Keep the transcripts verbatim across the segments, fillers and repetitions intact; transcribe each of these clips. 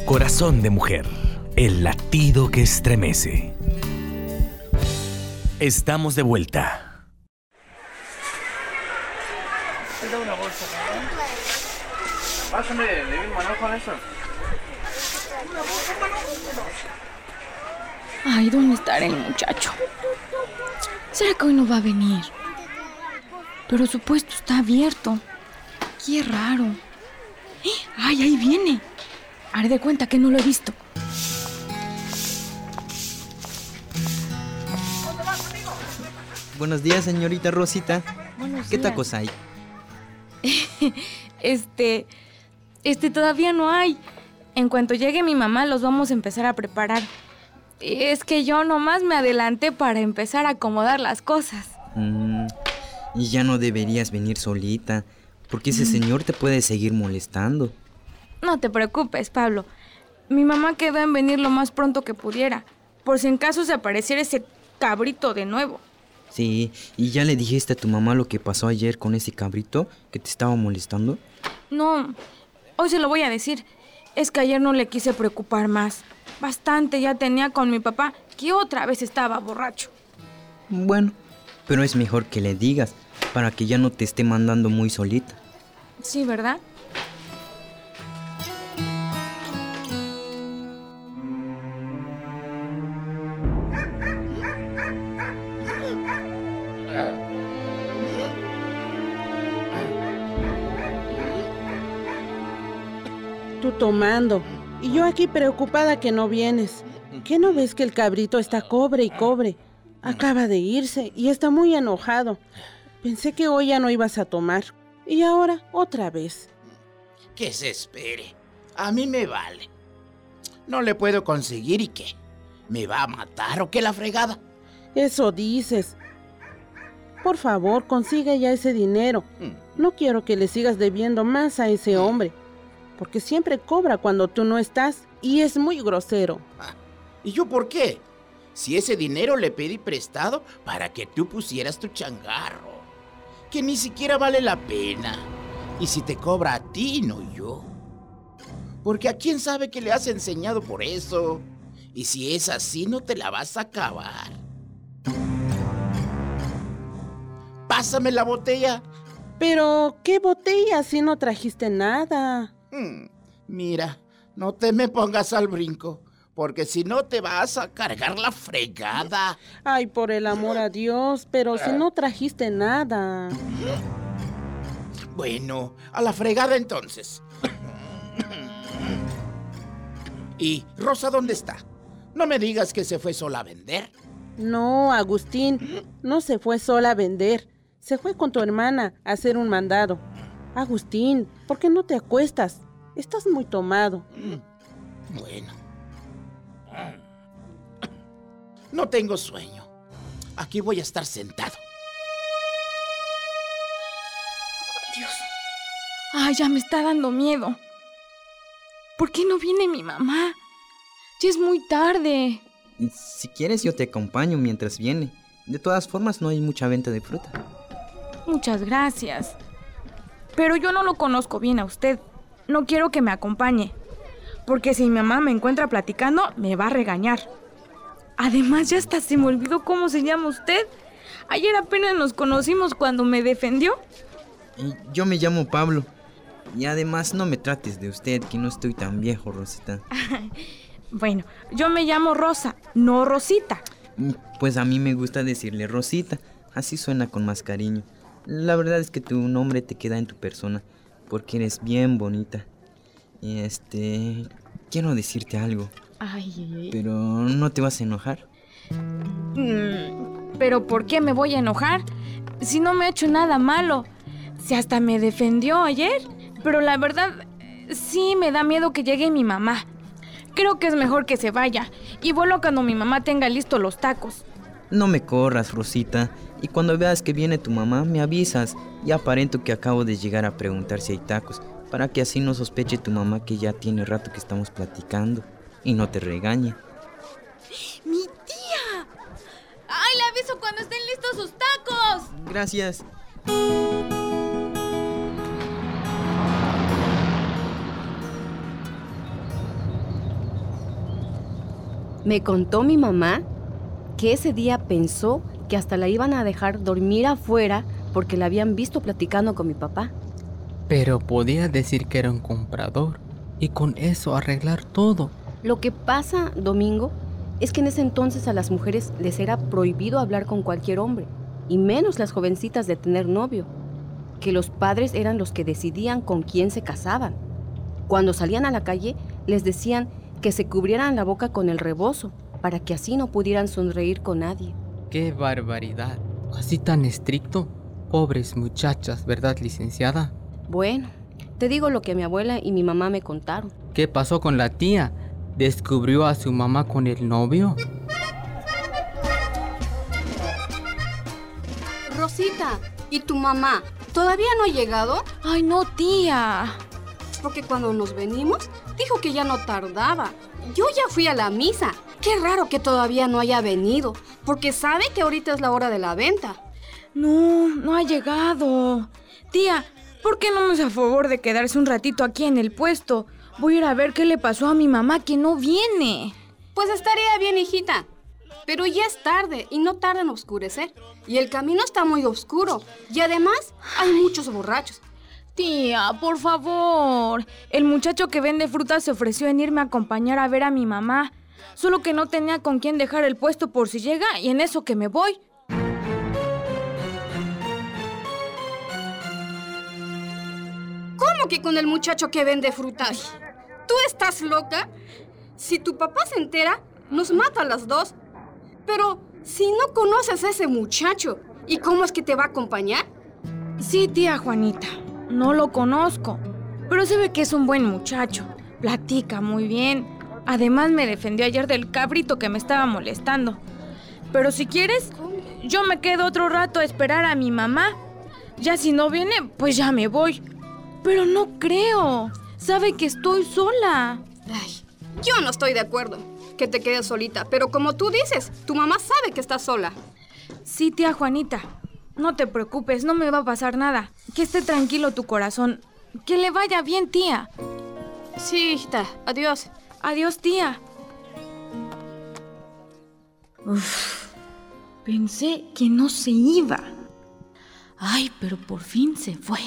Corazón de mujer, el latido que estremece. Estamos de vuelta. Tira una bolsa, ¿no? Pásame, le di un manojo a eso. Ay, ¿dónde estará el muchacho? ¿Será que hoy no va a venir? Pero su puesto está abierto. Qué raro. ¡Ay, ahí viene! Haré de cuenta que no lo he visto. Buenos días, señorita Rosita. Buenos ¿Qué días. tacos hay? Este... Este todavía no hay. En cuanto llegue mi mamá los vamos a empezar a preparar. Es que yo nomás me adelanté para empezar a acomodar las cosas. Mm, y ya no deberías venir solita, porque ese señor te puede seguir molestando. No te preocupes, Pablo. Mi mamá quedó en venir lo más pronto que pudiera, por si en caso se apareciera ese cabrito de nuevo. Sí, ¿y ya le dijiste a tu mamá lo que pasó ayer con ese cabrito que te estaba molestando? No, hoy se lo voy a decir. Es que ayer no le quise preocupar más. Bastante ya tenía con mi papá, que otra vez estaba borracho. Bueno, pero es mejor que le digas, para que ya no te esté mandando muy solita. Sí, ¿verdad? Tú tomando, y yo aquí preocupada que no vienes. ¿Qué no ves que el cabrito está cobre y cobre? Acaba de irse y está muy enojado. Pensé que hoy ya no ibas a tomar. Y ahora, otra vez. Que se espere. A mí me vale. No le puedo conseguir y qué. ¿Me va a matar o qué la fregada? Eso dices. Por favor, consigue ya ese dinero. No quiero que le sigas debiendo más a ese hombre. Porque siempre cobra cuando tú no estás y es muy grosero. Ah, ¿y yo por qué? Si ese dinero le pedí prestado para que tú pusieras tu changarro, que ni siquiera vale la pena. Y si te cobra a ti, no yo. Porque a quién sabe que le has enseñado por eso. Y si es así, no te la vas a acabar. Pásame la botella. Pero, ¿qué botella si no trajiste nada? Hmm, mira, no te me pongas al brinco, porque si no te vas a cargar la fregada. Ay, por el amor a Dios, pero si no trajiste nada. Bueno, a la fregada entonces. ¿Y Rosa dónde está? No me digas que se fue sola a vender. No, Agustín, no se fue sola a vender. Se fue con tu hermana a hacer un mandado. Agustín, ¿por qué no te acuestas? Estás muy tomado. Bueno. No tengo sueño. Aquí voy a estar sentado. Dios. Ay, ya me está dando miedo. ¿Por qué no viene mi mamá? Ya es muy tarde. Si quieres yo te acompaño mientras viene. De todas formas no hay mucha venta de fruta. Muchas gracias. Pero yo no lo conozco bien a usted. No quiero que me acompañe. Porque si mi mamá me encuentra platicando, me va a regañar. Además, ya hasta se me olvidó cómo se llama usted. Ayer apenas nos conocimos cuando me defendió. Yo me llamo Pablo. Y además no me trates de usted, que no estoy tan viejo, Rosita. Bueno, yo me llamo Rosa, no Rosita. Pues a mí me gusta decirle Rosita. Así suena con más cariño. La verdad es que tu nombre te queda en tu persona, porque eres bien bonita. Y este... quiero decirte algo. Ay. Pero ¿no te vas a enojar? Mm, ¿Pero por qué me voy a enojar? Si no me he hecho nada malo. Si hasta me defendió ayer. Pero la verdad, sí me da miedo que llegue mi mamá. Creo que es mejor que se vaya. Y vuelvo cuando mi mamá tenga listos los tacos. No me corras, Rosita. Y cuando veas que viene tu mamá, me avisas. Y aparento que acabo de llegar a preguntar si hay tacos, para que así no sospeche tu mamá que ya tiene rato que estamos platicando y no te regañe. ¡Mi tía! ¡Ay, le aviso cuando estén listos sus tacos! Gracias. Me contó mi mamá que ese día pensó que hasta la iban a dejar dormir afuera porque la habían visto platicando con mi papá. Pero podía decir que era un comprador y con eso arreglar todo. Lo que pasa, Domingo, es que en ese entonces a las mujeres les era prohibido hablar con cualquier hombre, y menos las jovencitas de tener novio, que los padres eran los que decidían con quién se casaban. Cuando salían a la calle, les decían que se cubrieran la boca con el rebozo, para que así no pudieran sonreír con nadie. ¡Qué barbaridad! ¿Así tan estricto? Pobres muchachas, ¿verdad, licenciada? Bueno, te digo lo que mi abuela y mi mamá me contaron. ¿Qué pasó con la tía? ¿Descubrió a su mamá con el novio? Rosita, ¿y tu mamá? ¿Todavía no ha llegado? Ay, no, tía. Porque cuando nos venimos, dijo que ya no tardaba. Yo ya fui a la misa. Qué raro que todavía no haya venido, porque sabe que ahorita es la hora de la venta. No, no ha llegado. Tía, ¿por qué no me hace a favor de quedarse un ratito aquí en el puesto? Voy a ir a ver qué le pasó a mi mamá que no viene. Pues estaría bien, hijita. Pero ya es tarde y no tarda en oscurecer. Y el camino está muy oscuro. Y además hay muchos borrachos. Tía, por favor. El muchacho que vende frutas se ofreció en irme a acompañar a ver a mi mamá. Solo que no tenía con quién dejar el puesto por si llega y en eso que me voy. ¿Cómo que con el muchacho que vende frutas? ¿Tú estás loca? Si tu papá se entera, nos mata a las dos. Pero si no conoces a ese muchacho, ¿y cómo es que te va a acompañar? Sí, tía Juanita, no lo conozco, pero se ve que es un buen muchacho. Platica muy bien. Además me defendió ayer del cabrito que me estaba molestando. Pero si quieres, yo me quedo otro rato a esperar a mi mamá. Ya si no viene, pues ya me voy. Pero no creo. Sabe que estoy sola. Ay, yo no estoy de acuerdo que te quedes solita. Pero como tú dices, tu mamá sabe que estás sola. Sí, tía Juanita. No te preocupes, no me va a pasar nada. Que esté tranquilo tu corazón. Que le vaya bien, tía. Sí, hijita. Adiós. Adiós, tía. Uf, pensé que no se iba. Ay, pero por fin se fue.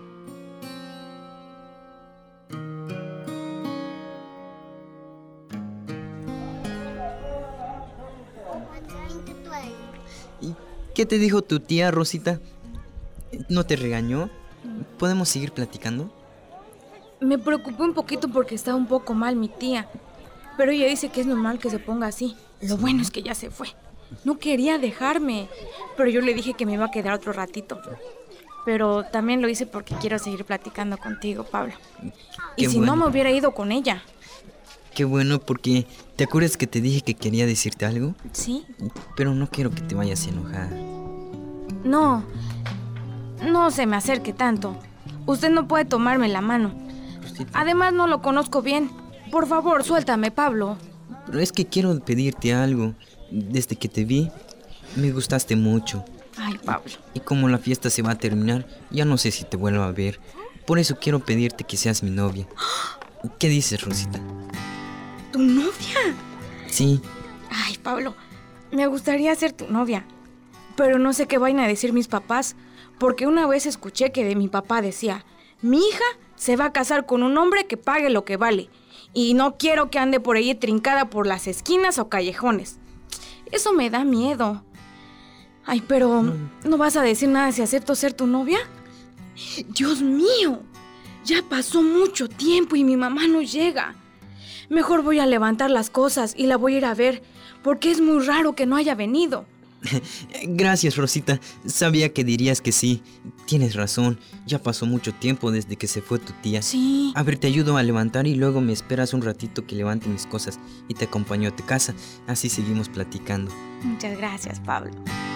¿Y qué te dijo tu tía, Rosita? ¿No te regañó? ¿Podemos seguir platicando? Me preocupé un poquito porque estaba un poco mal mi tía, pero ella dice que es normal que se ponga así. Lo bueno es que ya se fue. No quería dejarme, pero yo le dije que me iba a quedar otro ratito. Pero también lo hice porque quiero seguir platicando contigo, Pablo. Qué y si bueno. no, me hubiera ido con ella. Qué bueno, porque ¿te acuerdas que te dije que quería decirte algo? Sí. Pero no quiero que te vayas a enojar. No, no se me acerque tanto. Usted no puede tomarme la mano. Además, no lo conozco bien. Por favor, suéltame, Pablo. Pero es que quiero pedirte algo. Desde que te vi, me gustaste mucho. Ay, Pablo. Y como la fiesta se va a terminar, ya no sé si te vuelvo a ver. Por eso quiero pedirte que seas mi novia. ¿Qué dices, Rosita? ¿Tu novia? Sí. Ay, Pablo, me gustaría ser tu novia. Pero no sé qué vayan a decir mis papás, porque una vez escuché que de mi papá decía: mi hija se va a casar con un hombre que pague lo que vale. Y no quiero que ande por ahí trincada por las esquinas o callejones. Eso me da miedo. Ay, pero ¿no vas a decir nada si acepto ser tu novia? ¡Dios mío! Ya pasó mucho tiempo y mi mamá no llega. Mejor voy a levantar las cosas y la voy a ir a ver, porque es muy raro que no haya venido. Gracias, Rosita. Sabía que dirías que sí. Tienes razón. Ya pasó mucho tiempo desde que se fue tu tía. Sí. A ver, te ayudo a levantar y luego me esperas un ratito que levante mis cosas y te acompaño a tu casa. Así seguimos platicando. Muchas gracias, Pablo.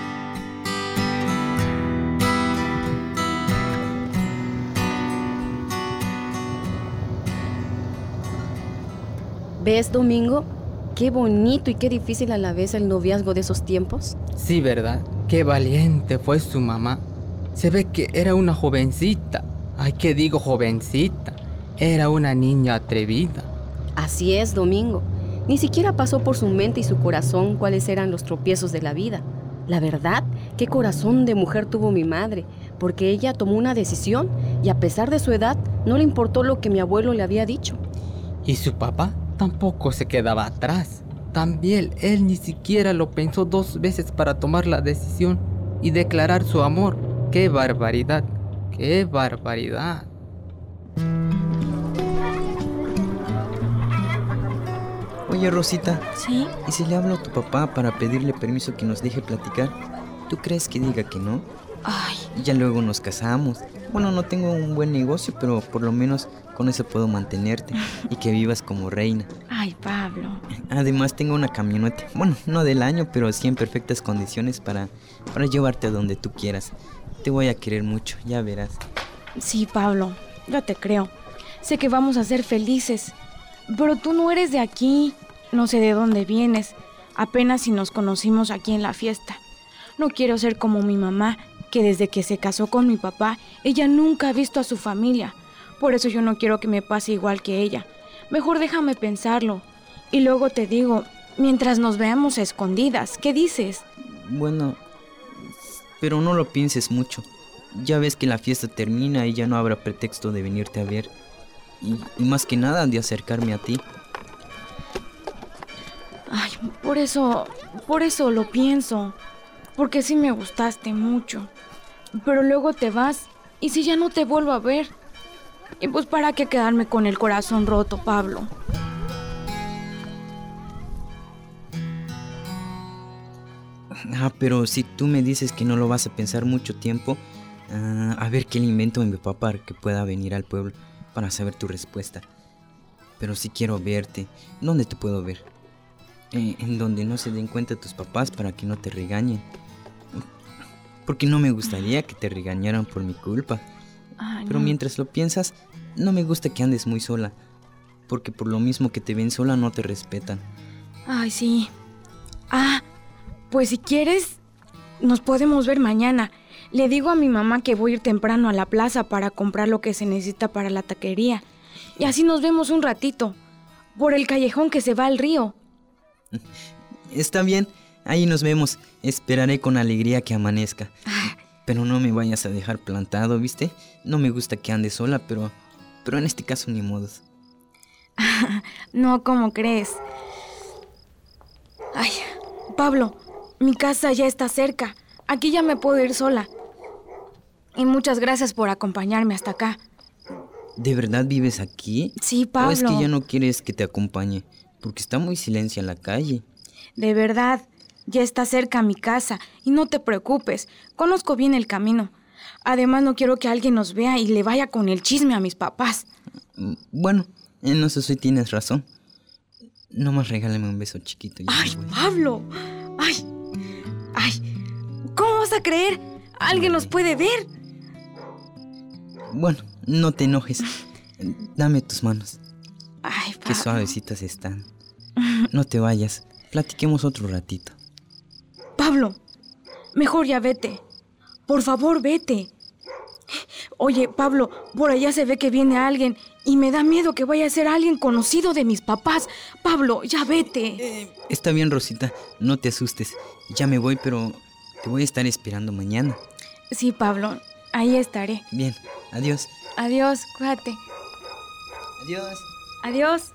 ¿Ves, Domingo? Qué bonito y qué difícil a la vez el noviazgo de esos tiempos. Sí, ¿verdad? Qué valiente fue su mamá. Se ve que era una jovencita. Ay, ¿qué digo jovencita? Era una niña atrevida. Así es, Domingo. Ni siquiera pasó por su mente y su corazón cuáles eran los tropiezos de la vida. La verdad, qué corazón de mujer tuvo mi madre, porque ella tomó una decisión y a pesar de su edad, no le importó lo que mi abuelo le había dicho. Y su papá tampoco se quedaba atrás. También él ni siquiera lo pensó dos veces para tomar la decisión y declarar su amor. ¡Qué barbaridad! ¡Qué barbaridad! Oye, Rosita. ¿Sí? ¿Y si le hablo a tu papá para pedirle permiso que nos deje platicar? ¿Tú crees que diga que no? Ay. Y ya luego nos casamos. Bueno, no tengo un buen negocio, pero por lo menos con eso puedo mantenerte y que vivas como reina. Ay, Pablo. Además tengo una camioneta, bueno, no del año, pero sí en perfectas condiciones para, para llevarte a donde tú quieras. Te voy a querer mucho, ya verás. Sí, Pablo, yo te creo. Sé que vamos a ser felices, pero tú no eres de aquí. No sé de dónde vienes. Apenas si nos conocimos aquí en la fiesta. No quiero ser como mi mamá, que desde que se casó con mi papá, ella nunca ha visto a su familia. Por eso yo no quiero que me pase igual que ella. Mejor déjame pensarlo. Y luego te digo, mientras nos veamos a escondidas, ¿qué dices? Bueno, pero no lo pienses mucho. Ya ves que la fiesta termina y ya no habrá pretexto de venirte a ver. Y, y más que nada de acercarme a ti. Ay, por eso, por eso lo pienso. Porque sí me gustaste mucho. Pero luego te vas, ¿y si ya no te vuelvo a ver? Y pues para qué quedarme con el corazón roto, Pablo. Ah, pero si tú me dices que no lo vas a pensar mucho tiempo, uh, a ver qué le invento a mi papá para que pueda venir al pueblo para saber tu respuesta. Pero sí quiero verte. ¿Dónde te puedo ver? Eh, en donde no se den cuenta tus papás para que no te regañen. Porque no me gustaría que te regañaran por mi culpa. Ay, Pero no. mientras lo piensas, no me gusta que andes muy sola. Porque por lo mismo que te ven sola no te respetan. Ay, sí. Ah, pues si quieres, nos podemos ver mañana. Le digo a mi mamá que voy a ir temprano a la plaza para comprar lo que se necesita para la taquería. Y así nos vemos un ratito, por el callejón que se va al río. Está bien, ahí nos vemos. Esperaré con alegría que amanezca. Ah. Pero no me vayas a dejar plantado, ¿viste? No me gusta que andes sola, pero, pero en este caso ni modos. No, ¿cómo crees? Ay, Pablo, mi casa ya está cerca. Aquí ya me puedo ir sola. Y muchas gracias por acompañarme hasta acá. ¿De verdad vives aquí? Sí, Pablo. ¿O es que ya no quieres que te acompañe? Porque está muy silencio en la calle. De verdad, ya está cerca mi casa. Y no te preocupes, conozco bien el camino. Además, no quiero que alguien nos vea y le vaya con el chisme a mis papás. Bueno, en eso sí tienes razón. Nomás regálame un beso chiquito. Y ¡Ay, voy. Pablo! ¡Ay! ¡Ay! ¿Cómo vas a creer? ¿Alguien nos puede ver? Bueno, no te enojes. Dame tus manos. Ay, Pablo. Qué suavecitas están. No te vayas. Platiquemos otro ratito. Pablo, mejor ya vete. Por favor, vete. Oye, Pablo, por allá se ve que viene alguien y me da miedo que vaya a ser alguien conocido de mis papás. Pablo, ya vete. Eh, está bien, Rosita. No te asustes. Ya me voy, pero te voy a estar esperando mañana. Sí, Pablo, ahí estaré. Bien, adiós. Adiós, cuídate. Adiós. Adiós.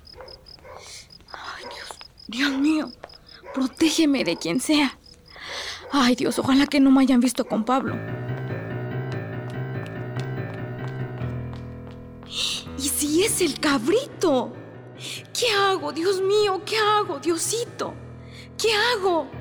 Ay, Dios, Dios mío, protégeme de quien sea. Ay, Dios, ojalá que no me hayan visto con Pablo. ¿Y si es el cabrito? ¿Qué hago, Dios mío? ¿Qué hago, Diosito? ¿Qué hago?